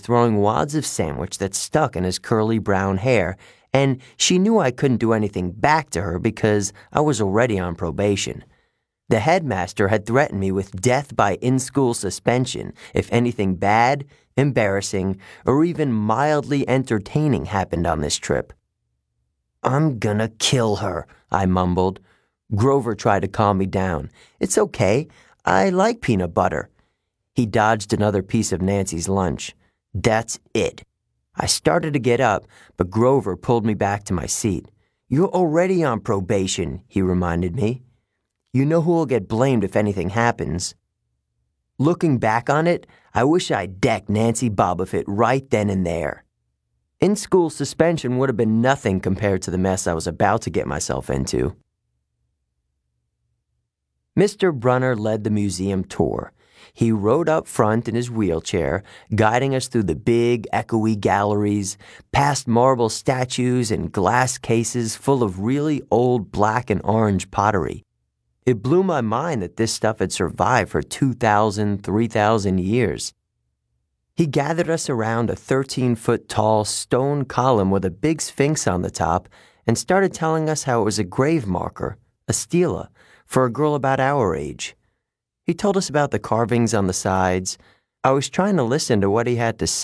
throwing wads of sandwich that stuck in his curly brown hair, and she knew I couldn't do anything back to her because I was already on probation. The headmaster had threatened me with death by in-school suspension if anything bad, embarrassing, or even mildly entertaining happened on this trip. "I'm gonna kill her," I mumbled. Grover tried to calm me down. "It's okay. I like peanut butter." He dodged another piece of Nancy's lunch. "That's it." I started to get up, but Grover pulled me back to my seat. "You're already on probation," he reminded me. "You know who will get blamed if anything happens." Looking back on it, I wish I'd decked Nancy Bobofit right then and there. In-school suspension would have been nothing compared to the mess I was about to get myself into. Mr. Brunner led the museum tour. He rode up front in his wheelchair, guiding us through the big, echoey galleries, past marble statues and glass cases full of really old black and orange pottery. It blew my mind that this stuff had survived for 2,000, 3,000 years. He gathered us around a 13-foot-tall stone column with a big sphinx on the top and started telling us how it was a grave marker, a stela, for a girl about our age. He told us about the carvings on the sides. I was trying to listen to what he had to say.